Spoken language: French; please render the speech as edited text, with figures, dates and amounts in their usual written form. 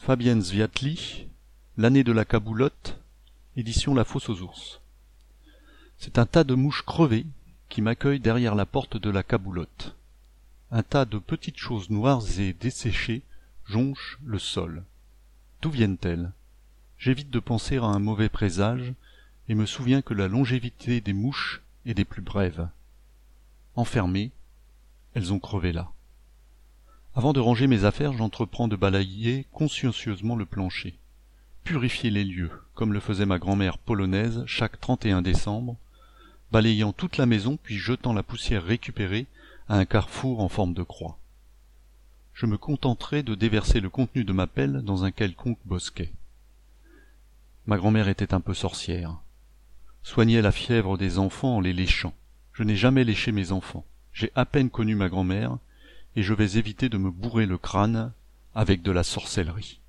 Fabienne Zviatli, L'année de la caboulotte, édition La Fosse aux Ours. C'est un tas de mouches crevées qui m'accueille derrière la porte de la caboulotte. Un tas de petites choses noires et desséchées jonchent le sol. D'où viennent-elles? J'évite de penser à un mauvais présage et me souviens que la longévité des mouches est des plus brèves. Enfermées, elles ont crevé là. Avant de ranger mes affaires, j'entreprends de balayer consciencieusement le plancher. Purifier les lieux, comme le faisait ma grand-mère polonaise chaque 31 décembre, balayant toute la maison puis jetant la poussière récupérée à un carrefour en forme de croix. Je me contenterai de déverser le contenu de ma pelle dans un quelconque bosquet. Ma grand-mère était un peu sorcière. Soignait la fièvre des enfants en les léchant. Je n'ai jamais léché mes enfants. J'ai à peine connu ma grand-mère, et je vais éviter de me bourrer le crâne avec de la sorcellerie.